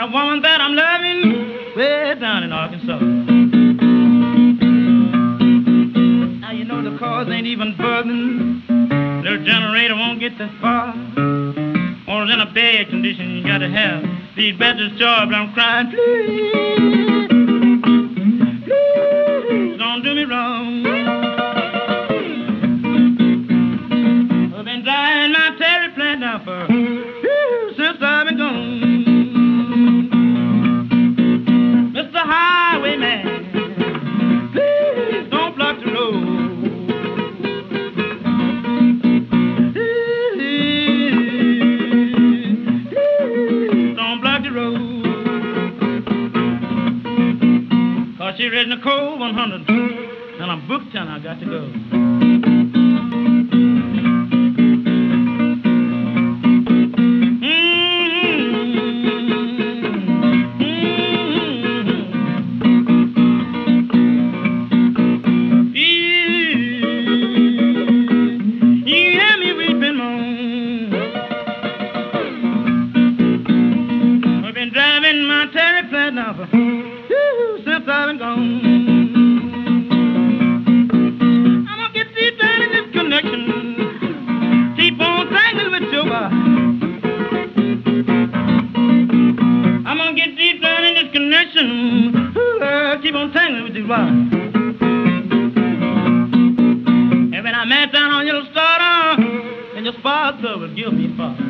woman that I'm loving way down in Arkansas. Now you know the cars ain't even buzzing. Little generator won't get that far. Or in a bad condition you gotta have these batteries charged. I'm crying, please, please don't do me wrong. I've been driving my Terry plant now for since I've been gone. Mr. Highwayman, please don't block the road. Don't block the road. 'Cause she read Nicole 100 and I'm booked and I got to go. Since I've been gone, I'm gonna get deep down in this connection. Keep on tangling with your wife. I'm gonna get deep down in this connection. Keep on tangling with your wife. And when I met down on your starter, and your spark will give me fire.